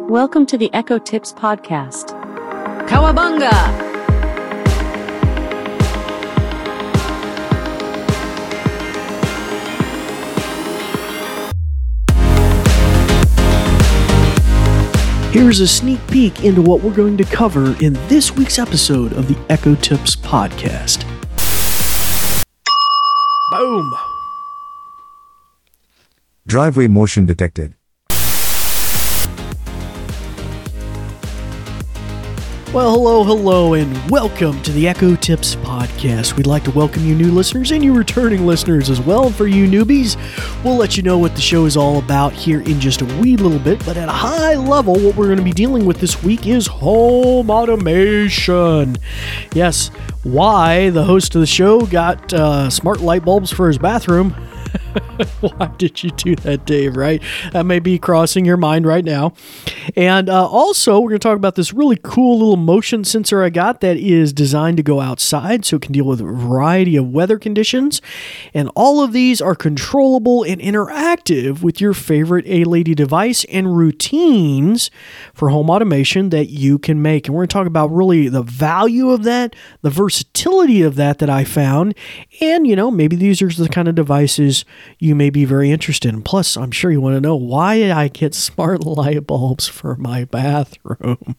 Welcome to the Echo Tips Podcast. Kawabunga! Here's a sneak peek into what we're going to cover in this week's episode of the Echo Tips Podcast. Boom! Driveway motion detected. Well, hello, and welcome to the Echo Tips Podcast. We'd like to welcome you new listeners and you returning listeners as well. And for you newbies, we'll let you know what the show is all about here in just a wee little bit. But at a high level, what we're going to be dealing with this week is home automation. Yes, why the host of the show got smart light bulbs for his bathroom. Why did you do that, Dave, right? That may be crossing your mind right now. And also, we're going to talk about this really cool little motion sensor I got that is designed to go outside so it can deal with a variety of weather conditions. And all of these are controllable and interactive with your favorite A-Lady device and routines for home automation that you can make. And we're going to talk about really the value of that, the versatility of that I found, and, you know, maybe these are the kind of devices you may be very interested in. Plus, I'm sure you want to know why I get smart light bulbs for my bathroom.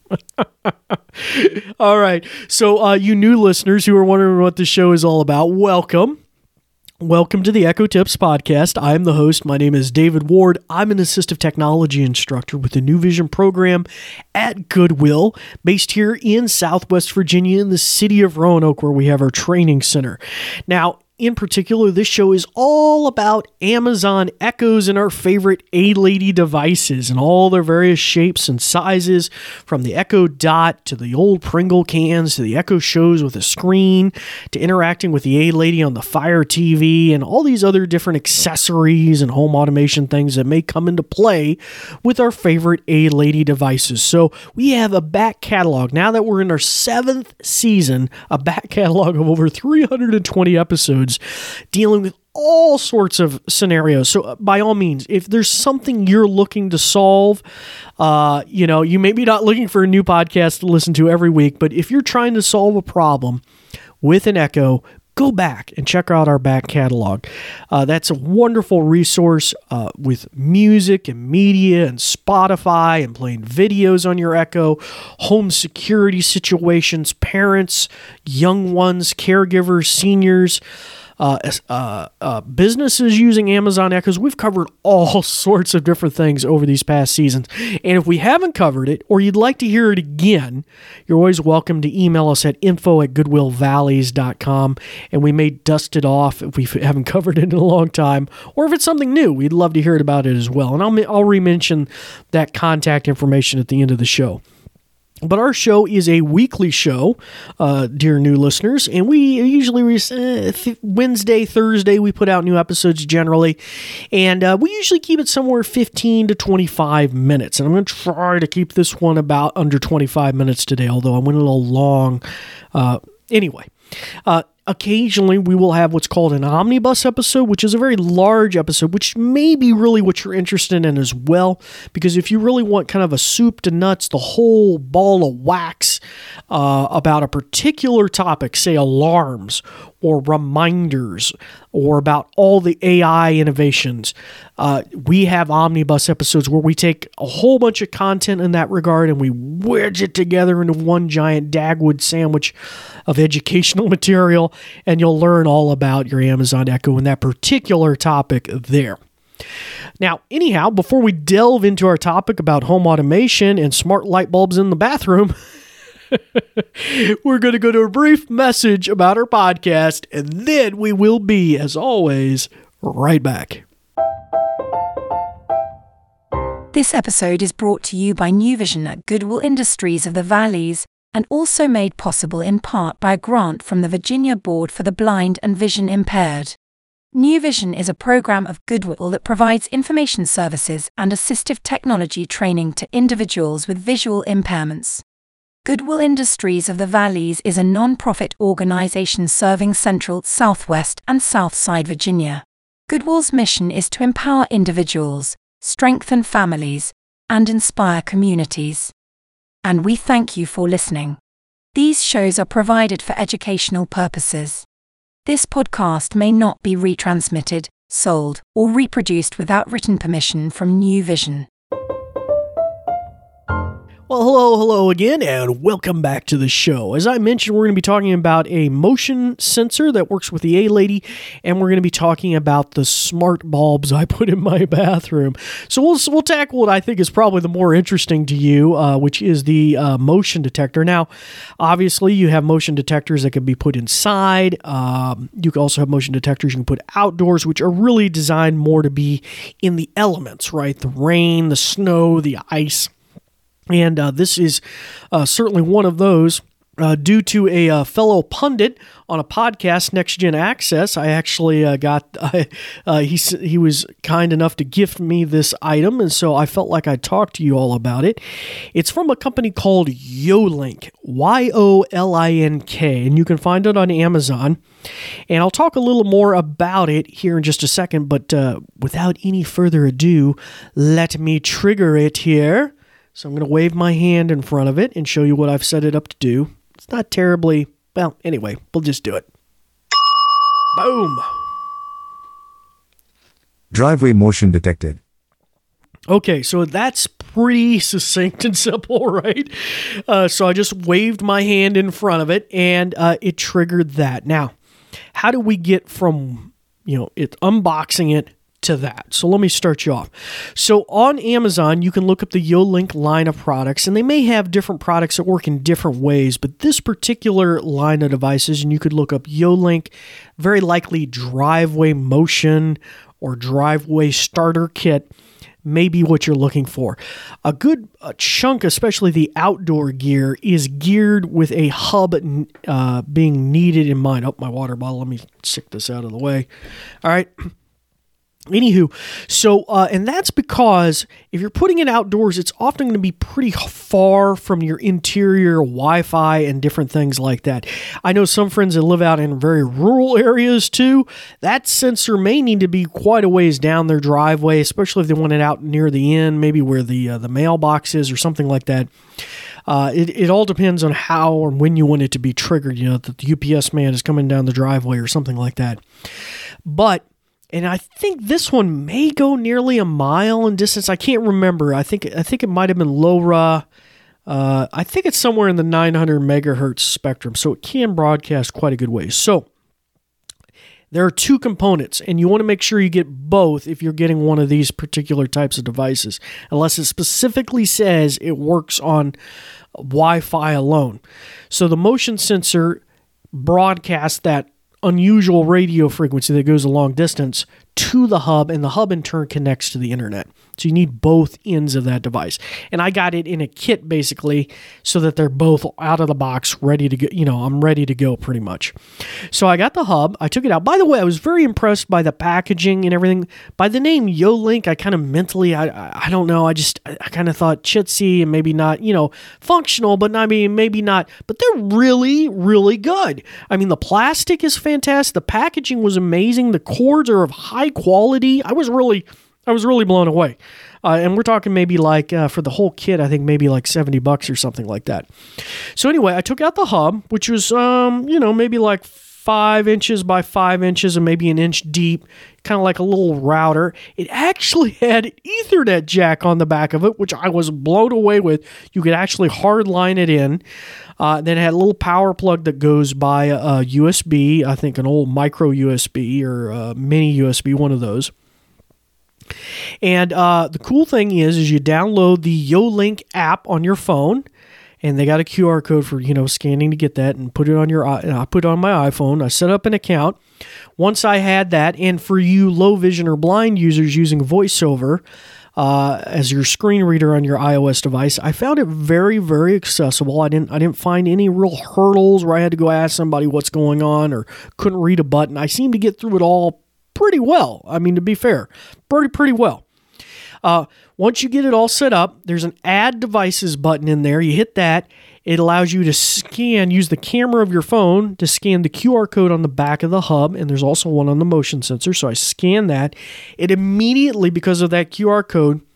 All right. So you new listeners who are wondering what the show is all about, welcome. Welcome to the Echo Tips Podcast. I'm the host. My name is David Ward. I'm an assistive technology instructor with the New Vision program at Goodwill, based here in Southwest Virginia in the city of Roanoke, where we have our training center. Now, in particular, this show is all about Amazon Echoes and our favorite A-Lady devices and all their various shapes and sizes, from the Echo Dot to the old Pringle cans to the Echo Shows with a screen to interacting with the A-Lady on the Fire TV and all these other different accessories and home automation things that may come into play with our favorite A-Lady devices. So we have a back catalog. Now that we're in our 7th season, a back catalog of over 320 episodes dealing with all sorts of scenarios. So by all means, if there's something you're looking to solve, you may be not looking for a new podcast to listen to every week, but if you're trying to solve a problem with an Echo, go back and check out our back catalog. That's a wonderful resource with music and media and Spotify and playing videos on your Echo, home security situations, parents, young ones, caregivers, seniors, businesses using Amazon Echoes. We've covered all sorts of different things over these past seasons. And if we haven't covered it, or you'd like to hear it again, you're always welcome to email us at info@goodwillvalleys.com, and we may dust it off if we haven't covered it in a long time, or if it's something new, we'd love to hear about it as well. And I'll re-mention that contact information at the end of the show. But our show is a weekly show, dear new listeners, and we usually, Wednesday, Thursday, we put out new episodes generally, and we usually keep it somewhere 15 to 25 minutes, and I'm going to try to keep this one about under 25 minutes today, although I went a little long. Anyway, occasionally we will have what's called an omnibus episode, which is a very large episode, which may be really what you're interested in as well, because if you really want kind of a soup to nuts, the whole ball of wax about a particular topic, say alarms or reminders or about all the AI innovations, we have omnibus episodes where we take a whole bunch of content in that regard and we wedge it together into one giant Dagwood sandwich of educational material, and you'll learn all about your Amazon Echo and that particular topic there. Now, anyhow, before we delve into our topic about home automation and smart light bulbs in the bathroom, we're going to go to a brief message about our podcast, and then we will be, as always, right back. This episode is brought to you by New Vision at Goodwill Industries of the Valleys, and also made possible in part by a grant from the Virginia Board for the Blind and Vision Impaired. New Vision is a program of Goodwill that provides information services and assistive technology training to individuals with visual impairments. Goodwill Industries of the Valleys is a non-profit organization serving Central, Southwest, and Southside Virginia. Goodwill's mission is to empower individuals, strengthen families, and inspire communities. And we thank you for listening. These shows are provided for educational purposes. This podcast may not be retransmitted, sold, or reproduced without written permission from New Vision. Well, hello again, and welcome back to the show. As I mentioned, we're going to be talking about a motion sensor that works with the A-Lady, and we're going to be talking about the smart bulbs I put in my bathroom. So we'll tackle what I think is probably the more interesting to you, which is the motion detector. Now, obviously, you have motion detectors that can be put inside. You can also have motion detectors you can put outdoors, which are really designed more to be in the elements, right? The rain, the snow, the ice. And this is certainly one of those. Due to a fellow pundit on a podcast, Next Gen Access, I actually he was kind enough to gift me this item, and so I felt like I'd talk to you all about it. It's from a company called Yolink, Y-O-L-I-N-K, and you can find it on Amazon. And I'll talk a little more about it here in just a second, but without any further ado, let me trigger it here. So I'm going to wave my hand in front of it and show you what I've set it up to do. It's not terribly, well, anyway, we'll just do it. Boom. Driveway motion detected. Okay, so that's pretty succinct and simple, right? So I just waved my hand in front of it, and it triggered that. Now, how do we get from, it unboxing it to that? So let me start you off. So on Amazon, you can look up the Yolink line of products, and they may have different products that work in different ways, but this particular line of devices, and you could look up Yolink, very likely driveway motion or driveway starter kit, may be what you're looking for. A good chunk, especially the outdoor gear, is geared with a hub being needed in mind. Oh, my water bottle. Let me stick this out of the way. All right. Anywho, so, and that's because if you're putting it outdoors, it's often going to be pretty far from your interior Wi-Fi and different things like that. I know some friends that live out in very rural areas too. That sensor may need to be quite a ways down their driveway, especially if they want it out near the end, maybe where the mailbox is or something like that. It all depends on how or when you want it to be triggered, that the UPS man is coming down the driveway or something like that. And I think this one may go nearly a mile in distance. I can't remember. I think it might have been LoRa. I think it's somewhere in the 900 megahertz spectrum, so it can broadcast quite a good way. So there are two components, and you want to make sure you get both if you're getting one of these particular types of devices, unless it specifically says it works on Wi-Fi alone. So the motion sensor broadcasts that unusual radio frequency that goes a long distance to the hub, and the hub in turn connects to the internet. So you need both ends of that device. And I got it in a kit basically so that they're both out of the box, ready to go. I'm ready to go pretty much. So I got the hub. I took it out. By the way, I was very impressed by the packaging and everything. By the name Yolink, I kind of mentally, I don't know. I kind of thought chitsy and maybe not, functional, but maybe not. But they're really, really good. I mean, the plastic is fantastic. The packaging was amazing. The cords are of high quality. I was really blown away. And we're talking maybe like, for the whole kit, I think maybe like $70 or something like that. So anyway, I took out the hub, which was, maybe like 5 inches by 5 inches and maybe an inch deep, kind of like a little router. It actually had an Ethernet jack on the back of it, which I was blown away with. You could actually hard line it in. Then it had a little power plug that goes by a USB, I think an old micro USB or mini USB, one of those. And the cool thing is you download the Yolink app on your phone, and they got a QR code for, scanning to get that, and put it on I put it on my iPhone. I set up an account. Once I had that, and for you low vision or blind users using VoiceOver as your screen reader on your iOS device, I found it very, very accessible. I didn't find any real hurdles where I had to go ask somebody what's going on or couldn't read a button. I seemed to get through it all pretty well. I mean, to be fair, pretty well. Once you get it all set up, there's an Add Devices button in there. You hit that. It allows you to use the camera of your phone to scan the QR code on the back of the hub, and there's also one on the motion sensor. So I scan that. It immediately, because of that QR code,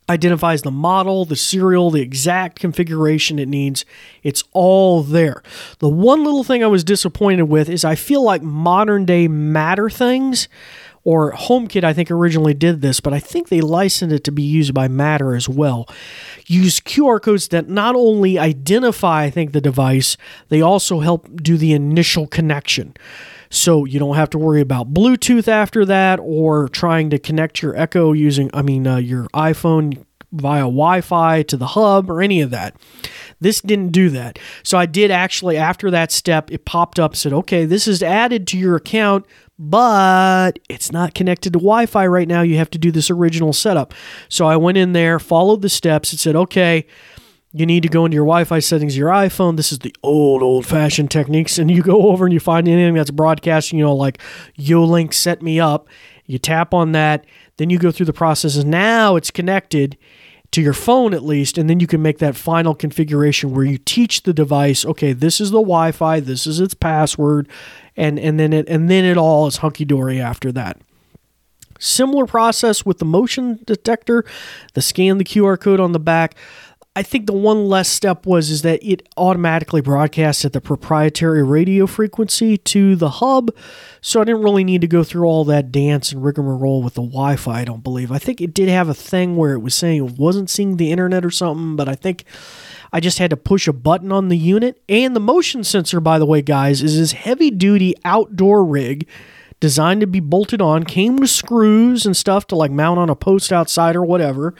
identifies the model, the serial, the exact configuration it needs. It's all there. The one little thing I was disappointed with is I feel like modern day Matter things, or HomeKit I think originally did this, but I think they licensed it to be used by Matter as well, use QR codes that not only identify, I think, the device, they also help do the initial connection. So you don't have to worry about Bluetooth after that, or trying to connect your Echo using, your iPhone via Wi-Fi to the hub or any of that. This didn't do that. So I did actually, after that step, it popped up, said, okay, this is added to your account, but it's not connected to Wi-Fi right now. You have to do this original setup. So I went in there, followed the steps. It said, okay, you need to go into your Wi-Fi settings of your iPhone. This is the old-fashioned techniques. And you go over and you find anything that's broadcasting, like YoLink set me up. You tap on that. Then you go through the processes. Now it's connected to your phone at least. And then you can make that final configuration where you teach the device, okay, this is the Wi-Fi. This is its password. And then it all is hunky-dory after that. Similar process with the motion detector, scan the QR code on the back. I think the one less step is that it automatically broadcasts at the proprietary radio frequency to the hub, so I didn't really need to go through all that dance and rigmarole with the Wi-Fi, I don't believe. I think it did have a thing where it was saying it wasn't seeing the internet or something, but I think I just had to push a button on the unit. And the motion sensor, by the way, guys, is this heavy-duty outdoor rig designed to be bolted on, came with screws and stuff to mount on a post outside or whatever.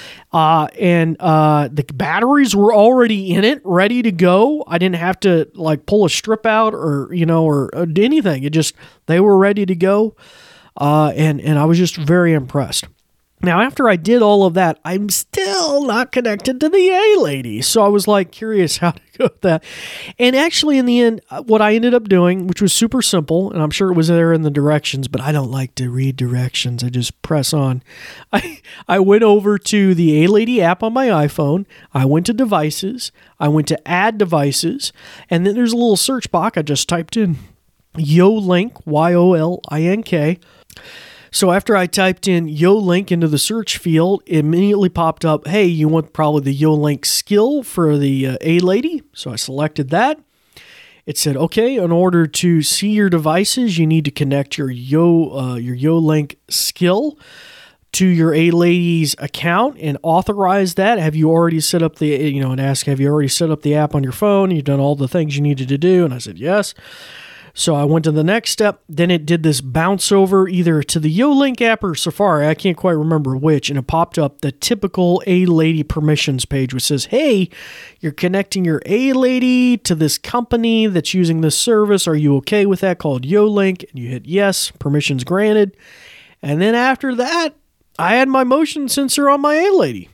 The batteries were already in it, ready to go. I didn't have to pull a strip out or anything. They were ready to go. And I was just very impressed. Now, after I did all of that, I'm still not connected to the A-Lady. So I was curious how to go with that. And actually, in the end, what I ended up doing, which was super simple, and I'm sure it was there in the directions, but I don't like to read directions. I just press on. I went over to the A-Lady app on my iPhone. I went to devices. I went to add devices. And then there's a little search box. I just typed in YoLink, Y-O-L-I-N-K. So after I typed in YoLink into the search field, it immediately popped up, hey, you want probably the YoLink skill for the A-Lady. So I selected that. It said, okay, in order to see your devices, you need to connect your YoLink skill to your A-Lady's account and authorize that. Have you already set up and ask, have you already set up the app on your phone? You've done all the things you needed to do. And I said, yes. So I went to the next step. Then it did this bounce over either to the YoLink app or Safari. I can't quite remember which. And it popped up the typical A-Lady permissions page, which says, hey, you're connecting your A-Lady to this company that's using this service. Are you okay with that? Called YoLink. And you hit yes, permissions granted. And then after that, I had my motion sensor on my A-Lady.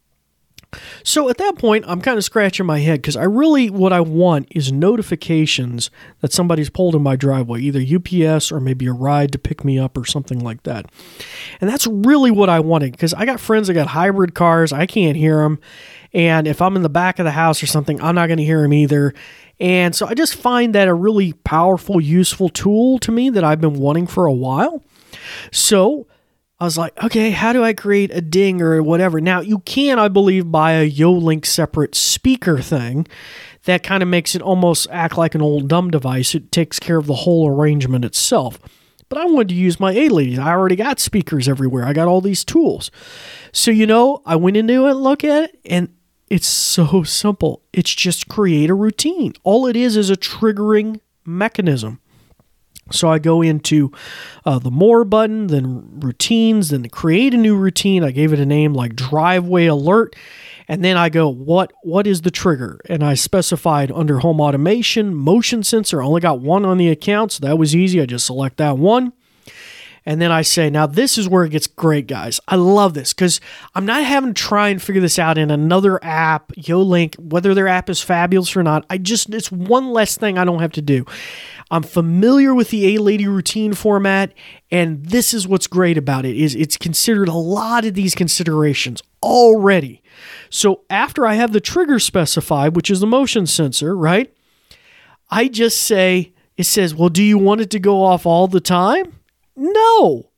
So at that point, I'm kind of scratching my head because what I want is notifications that somebody's pulled in my driveway, either UPS or maybe a ride to pick me up or something like that. And that's really what I wanted because I got friends that got hybrid cars. I can't hear them. And if I'm in the back of the house or something, I'm not going to hear them either. And so I just find that a really powerful, useful tool to me that I've been wanting for a while. So I was like, okay, how do I create a ding or whatever? Now, you can, I believe, buy a YoLink separate speaker thing that kind of makes it almost act like an old dumb device. It takes care of the whole arrangement itself. But I wanted to use my A-Lady. I already got speakers everywhere. I got all these tools. So, I went into it and looked at it, and it's so simple. It's just create a routine. All it is a triggering mechanism. So I go into the More button, then Routines, then create a new routine. I gave it a name like Driveway Alert. And then I go, what is the trigger? And I specified under Home Automation, Motion Sensor. I only got one on the account, so that was easy. I just select that one. And then I say, now this is where it gets great, guys. I love this because I'm not having to try and figure this out in another app, YoLink, whether their app is fabulous or not. It's one less thing I don't have to do. I'm familiar with the A-Lady routine format, and this is what's great about it, is it's considered a lot of these considerations already. So after I have the trigger specified, which is the motion sensor, right? I just say, it says, well, do you want it to go off all the time? No,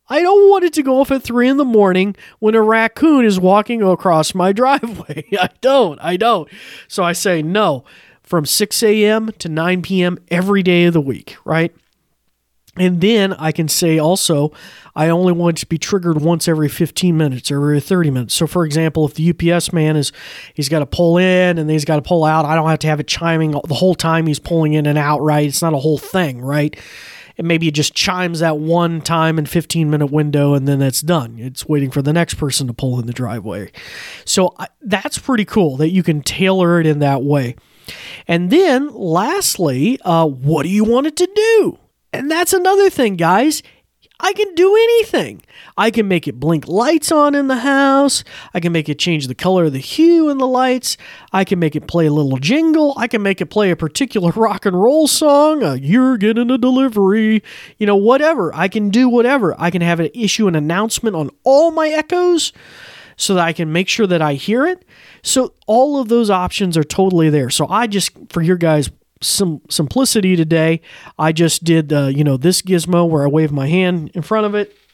I don't want it to go off at 3 in the morning when a raccoon is walking across my driveway. I don't. So I say no, from 6 a.m. to 9 p.m. every day of the week, right? And then I can say also, I only want it to be triggered once every 15 minutes or every 30 minutes. So for example, if the UPS man he's got to pull in and then he's got to pull out, I don't have to have it chiming the whole time he's pulling in and out, right? It's not a whole thing, right? And maybe it just chimes that one time in 15-minute window and then it's done. It's waiting for the next person to pull in the driveway. So that's pretty cool that you can tailor it in that way. And then lastly, what do you want it to do? And that's another thing, guys. I can do anything. I can make it blink lights on in the house. I can make it change the color of the hue in the lights. I can make it play a little jingle. I can make it play a particular rock and roll song. You're getting a delivery. Whatever. I can do whatever. I can have it issue an announcement on all my Echoes so that I can make sure that I hear it. So all of those options are totally there. So I just, for your guys' some simplicity today, I just did this gizmo where I wave my hand in front of it.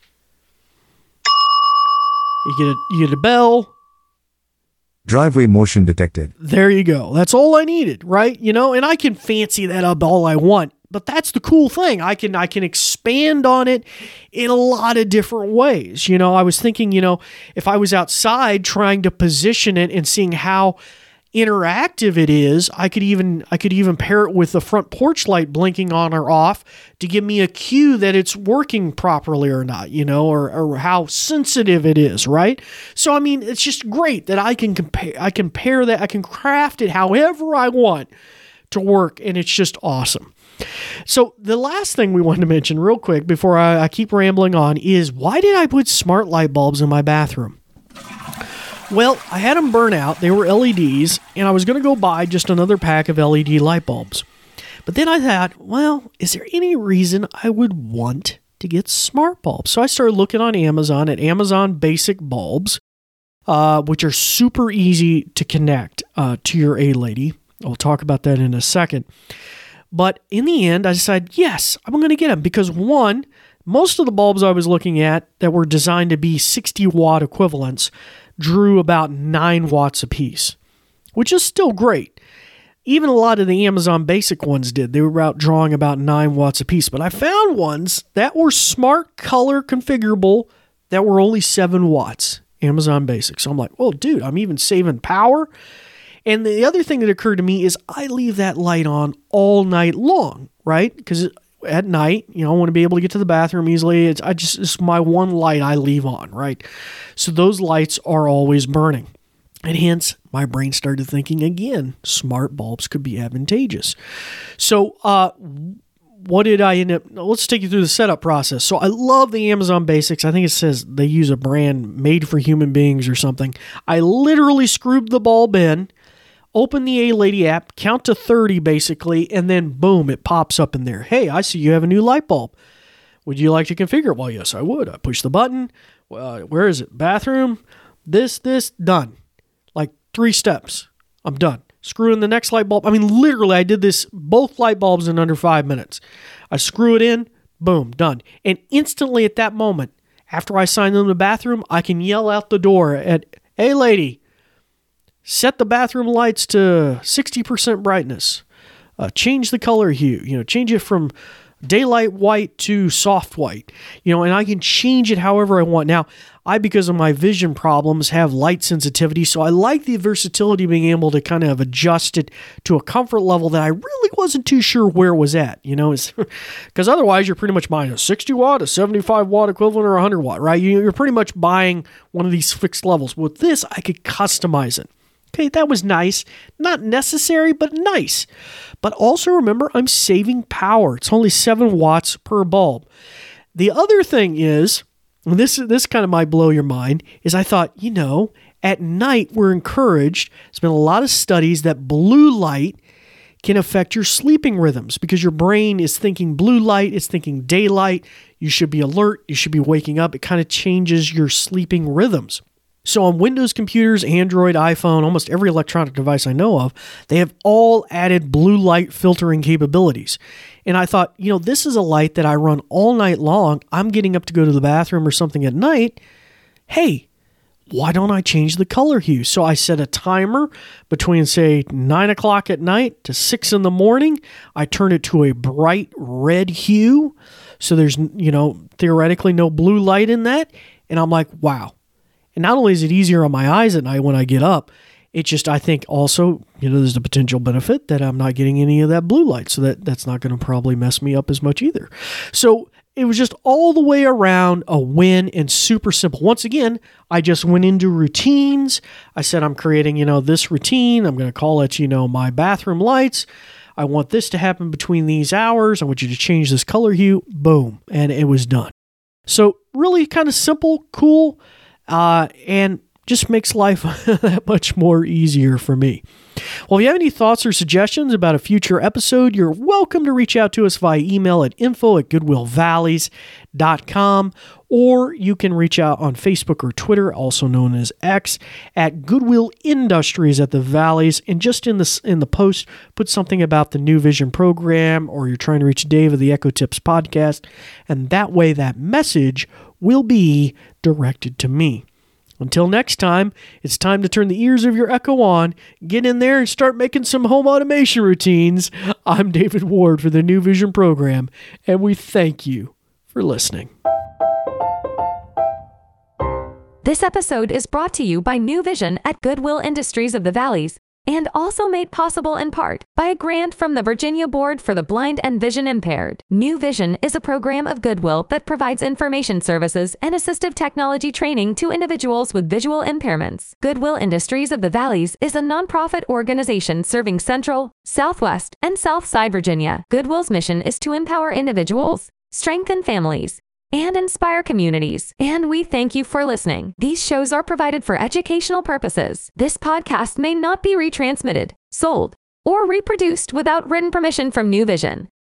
You get a bell. Driveway motion detected. There you go. That's all I needed, right? And I can fancy that up all I want, but that's the cool thing. I can expand on it in a lot of different ways. I was thinking, if I was outside trying to position it and seeing how interactive it is, I could even pair it with the front porch light blinking on or off to give me a cue that it's working properly or not, or how sensitive it is, right? So I mean, it's just great that I can pair that, I can craft it however I want to work, and it's just awesome. So the last thing we wanted to mention real quick before I keep rambling on is, why did I put smart light bulbs in my bathroom? Well, I had them burn out. They were LEDs, and I was going to go buy just another pack of LED light bulbs. But then I thought, well, is there any reason I would want to get smart bulbs? So I started looking on Amazon at Amazon Basic Bulbs, which are super easy to connect to your A-Lady. I'll talk about that in a second. But in the end, I decided, yes, I'm going to get them because, one, most of the bulbs I was looking at that were designed to be 60-watt equivalents drew about 9 watts apiece, which is still great. Even a lot of the Amazon Basic ones did. They were drawing about 9 watts apiece. But I found ones that were smart color configurable that were only 7 watts, Amazon Basic. So I'm like, well, dude, I'm even saving power. And the other thing that occurred to me is I leave that light on all night long, right? Because at night, I want to be able to get to the bathroom easily. It's my one light I leave on, right? So those lights are always burning. And hence, my brain started thinking again, smart bulbs could be advantageous. So what did I end up? Let's take you through the setup process. So I love the Amazon Basics. I think it says they use a brand made for human beings or something. I literally screwed the bulb in, open the A-Lady app, count to 30 basically, and then boom, it pops up in there. Hey, I see you have a new light bulb. Would you like to configure it? Well, yes, I would. I push the button. Where is it? Bathroom. This, done. Like 3 steps. I'm done. Screw in the next light bulb. I mean, literally, I did this, both light bulbs in under 5 minutes. I screw it in, boom, done. And instantly at that moment, after I sign them to the bathroom, I can yell out the door at, hey, lady, set the bathroom lights to 60% brightness. Change the color hue. Change it from daylight white to soft white. And I can change it however I want. Now, because of my vision problems, have light sensitivity, so I like the versatility of being able to kind of adjust it to a comfort level that I really wasn't too sure where it was at. Because otherwise you're pretty much buying a 60 watt, a 75 watt equivalent, or 100 watt, right? You're pretty much buying one of these fixed levels. With this, I could customize it. Okay, that was nice. Not necessary, but nice. But also remember, I'm saving power. It's only 7 watts per bulb. The other thing is, and this kind of might blow your mind, is I thought, at night we're encouraged, there's been a lot of studies that blue light can affect your sleeping rhythms because your brain is thinking blue light, it's thinking daylight, you should be alert, you should be waking up. It kind of changes your sleeping rhythms. So on Windows computers, Android, iPhone, almost every electronic device I know of, they have all added blue light filtering capabilities. And I thought, this is a light that I run all night long. I'm getting up to go to the bathroom or something at night. Hey, why don't I change the color hue? So I set a timer between, say, 9 o'clock at night to 6 in the morning. I turn it to a bright red hue. So there's, theoretically no blue light in that. And I'm like, wow. And not only is it easier on my eyes at night when I get up, it just, I think also, there's a potential benefit that I'm not getting any of that blue light. So that's not going to probably mess me up as much either. So it was just all the way around a win and super simple. Once again, I just went into routines. I said, I'm creating, this routine. I'm going to call it, my bathroom lights. I want this to happen between these hours. I want you to change this color hue. Boom. And it was done. So really kind of simple, cool, and just makes life that much more easier for me. Well, if you have any thoughts or suggestions about a future episode, you're welcome to reach out to us via email at info@goodwillvalleys.com, or you can reach out on Facebook or Twitter, also known as X, at Goodwill Industries at the Valleys, and just in the post, put something about the New Vision program, or you're trying to reach Dave of the Echo Tips podcast, and that way that message will be directed to me. Until next time, it's time to turn the ears of your Echo on, get in there and start making some home automation routines. I'm David Ward for the New Vision program, and we thank you for listening. This episode is brought to you by New Vision at Goodwill Industries of the Valleys, and also made possible in part by a grant from the Virginia Board for the Blind and Vision Impaired. New Vision is a program of Goodwill that provides information services and assistive technology training to individuals with visual impairments. Goodwill Industries of the Valleys is a nonprofit organization serving Central, Southwest, and Southside Virginia. Goodwill's mission is to empower individuals, strengthen families, and inspire communities. And we thank you for listening. These shows are provided for educational purposes. This podcast may not be retransmitted, sold, or reproduced without written permission from New Vision.